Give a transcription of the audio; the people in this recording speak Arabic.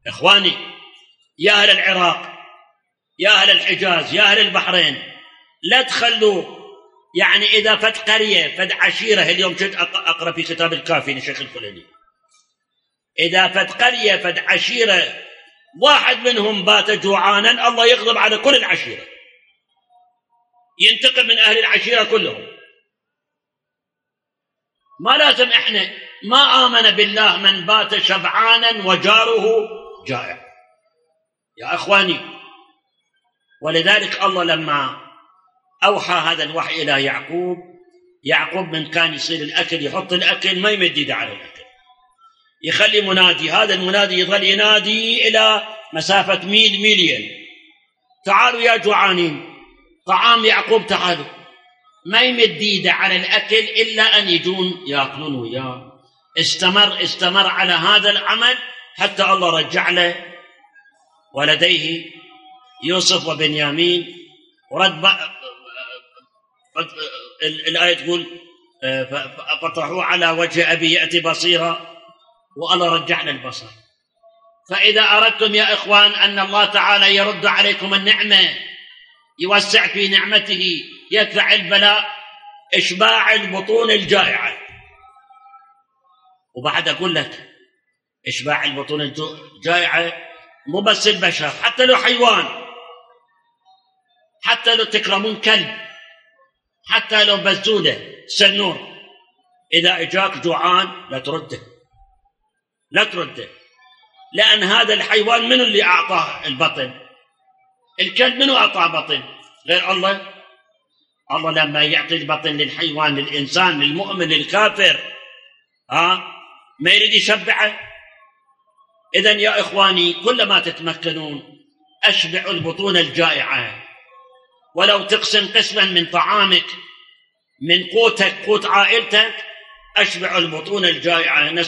إخواني، يا أهل العراق، يا أهل الحجاز، يا أهل البحرين، لا تخلوا يعني إذا فد قرية فد عشيرة، اليوم كنت أقرأ في كتاب الكافي لشيخ الخليلي، إذا فد قرية فد عشيرة واحد منهم بات جوعانا، الله يغضب على كل العشيرة، ينتقم من أهل العشيرة كلهم. ما لازم إحنا، ما آمن بالله من بات شبعانا وجاره جائع يا أخواني. ولذلك الله لما أوحى هذا الوحي إلى يعقوب من كان يصير الأكل يحط الأكل ما يمد يده على الأكل، يخلي منادي، هذا المنادي يظل ينادي إلى مسافة ميلين، تعالوا يا جوعانين طعام يعقوب تعالوا، ما يمد يده على الأكل إلا أن يجون يأكلون وياه. استمر على هذا العمل حتى الله رجع له ولديه يوسف وبنيامين، ورد الآية تقول فطرحوه على وجه أبي يأتي بصيرا، والله رجعنا البصر. فإذا أردتم يا إخوان أن الله تعالى يرد عليكم النعمة، يوسع في نعمته، يدفع البلاء، إشباع البطون الجائعة. وبعد أقول لك إشباع البطون الجائعة مو بس البشر، حتى لو حيوان، حتى لو تكرمون كلب، حتى لو بزولة سنور، إذا إجاك جوعان لا ترده، لأن هذا الحيوان من اللي أعطاه البطن؟ الكلب منو أعطاه بطن غير الله؟ الله لما يعطي البطن للحيوان، للإنسان، للمؤمن، للكافر، ما يريد يشبعه. إذن يا إخواني كلما تتمكنون أشبعوا البطون الجائعة، ولو تقسم قسما من طعامك، من قوتك، قوت عائلتك، أشبعوا البطون الجائعة.